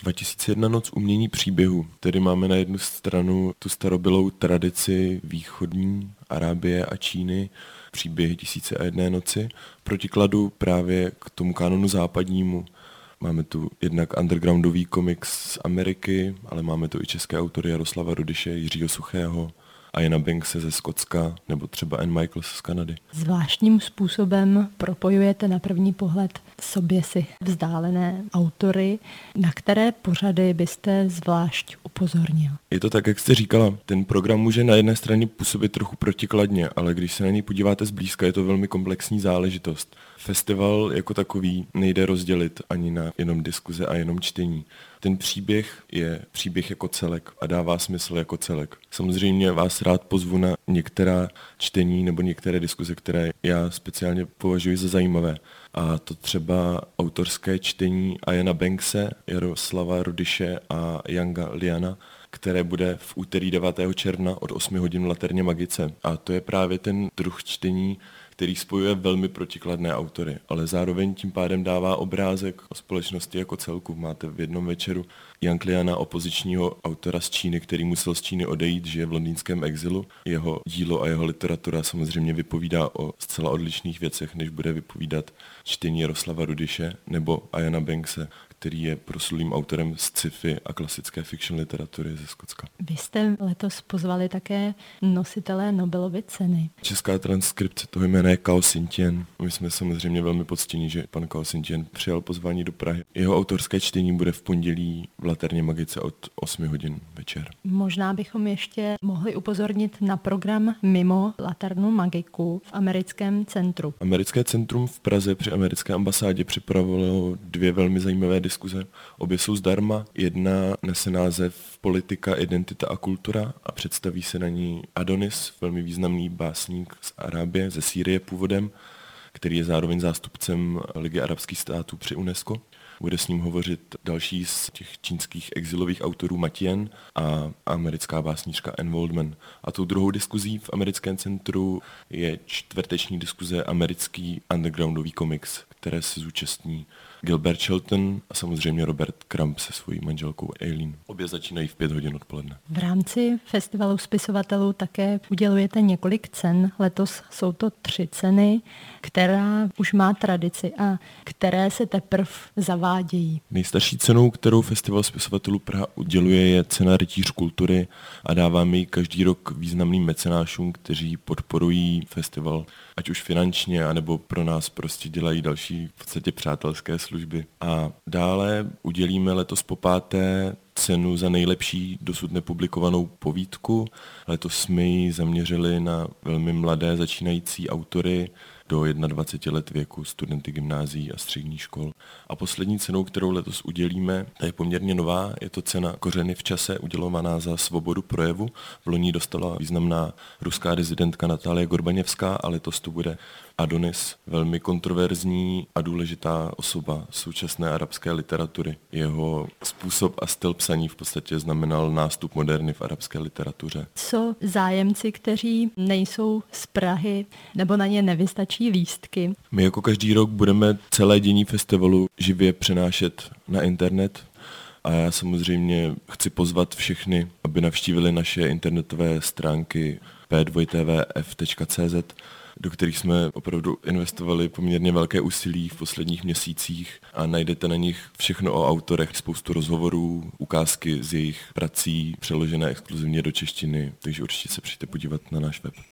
2001 noc umění příběhu. Tedy máme na jednu stranu tu starobylou tradici východní Arábie a Číny, příběhy 1001 noci, protikladu právě k tomu kanonu západnímu. Máme tu jednak undergroundový komiks z Ameriky, ale máme tu i české autory Jaroslava Rudyše, Jiřího Suchého a Jana Bankse ze Skotska, nebo třeba Ann Michaels z Kanady. Zvláštním způsobem propojujete na první pohled sobě si vzdálené autory, na které pořady byste zvlášť upozornil. Je to tak, jak jste říkala, ten program může na jedné straně působit trochu protikladně, ale když se na něj podíváte zblízka, je to velmi komplexní záležitost. Festival jako takový nejde rozdělit ani na jenom diskuze a jenom čtení. Ten příběh je příběh jako celek a dává smysl jako celek. Samozřejmě vás rád pozvu na některá čtení nebo některé diskuze, které já speciálně považuji za zajímavé. A to třeba autorské čtení Jana Bankse, Jaroslava Rudyše a Younga Liana, které bude v úterý 9. června od 8 hodin v Laterně Magice. A to je právě ten druh čtení, který spojuje velmi protikladné autory, ale zároveň tím pádem dává obrázek o společnosti jako celku. Máte v jednom večeru Younga Liana, opozičního autora z Číny, který musel z Číny odejít, žije v londýnském exilu. Jeho dílo a jeho literatura samozřejmě vypovídá o zcela odlišných věcech, než bude vypovídat čtení Jaroslava Rudyše nebo Jana Bankse, který je proslulým autorem sci-fi a klasické fiction literatury ze Skotska. Vy jste letos pozvali také nositele Nobelovy ceny. Česká transkripce toho jména je Cao Xintien. My jsme samozřejmě velmi poctěni, že pan Cao Xintien přijal pozvání do Prahy. Jeho autorské čtení bude v pondělí v Laterně Magice od 8 hodin večer. Možná bychom ještě mohli upozornit na program mimo Laternu Magiku v americkém centru. Americké centrum v Praze při americké ambasádě připravilo 2 velmi zajímavé diskuze. Obě jsou zdarma. Jedna nese název Politika, identita a kultura a představí se na ní Adonis, velmi významný básník z Arábie, ze Sýrie původem, který je zároveň zástupcem Ligy arabských států při UNESCO. Bude s ním hovořit další z těch čínských exilových autorů Ma Tien a americká básníčka Anne Waldman. A tou druhou diskuzí v americkém centru je čtvrteční diskuze americký undergroundový komiks, které se zúčastní Gilbert Shelton a samozřejmě Robert Crumb se svojí manželkou Eileen. Obě začínají v 5 hodin odpoledne. V rámci festivalu spisovatelů také udělujete několik cen. Letos jsou to 3 ceny, která už má tradici a které se teprve zavádějí. Nejstarší cenou, kterou Festival spisovatelů Praha uděluje, je cena Rytíř kultury a dáváme ji každý rok významným mecenášům, kteří podporují festival, ať už finančně, anebo pro nás prostě dělají další v podstatě přátelské služby. A dále udělíme letos po 5. cenu za nejlepší dosud nepublikovanou povídku. Letos jsme ji zaměřili na velmi mladé začínající autory do 21 let věku, studenty gymnázií a středních škol. A poslední cenou, kterou letos udělíme, ta je poměrně nová, je to cena Kořeny v čase, udělovaná za svobodu projevu. V loni dostala významná ruská rezidentka Natálie Gorbaněvská a letos to bude Adonis, velmi kontroverzní a důležitá osoba současné arabské literatury. Jeho způsob a styl psaní v podstatě znamenal nástup moderny v arabské literatuře. Co zájemci, kteří nejsou z Prahy nebo na ně nevystačí lístky? My jako každý rok budeme celé dění festivalu živě přenášet na internet. A já samozřejmě chci pozvat všechny, aby navštívili naše internetové stránky p2tvf.cz, do kterých jsme opravdu investovali poměrně velké úsilí v posledních měsících a najdete na nich všechno o autorech, spoustu rozhovorů, ukázky z jejich prací, přeložené exkluzivně do češtiny, takže určitě se přijďte podívat na náš web.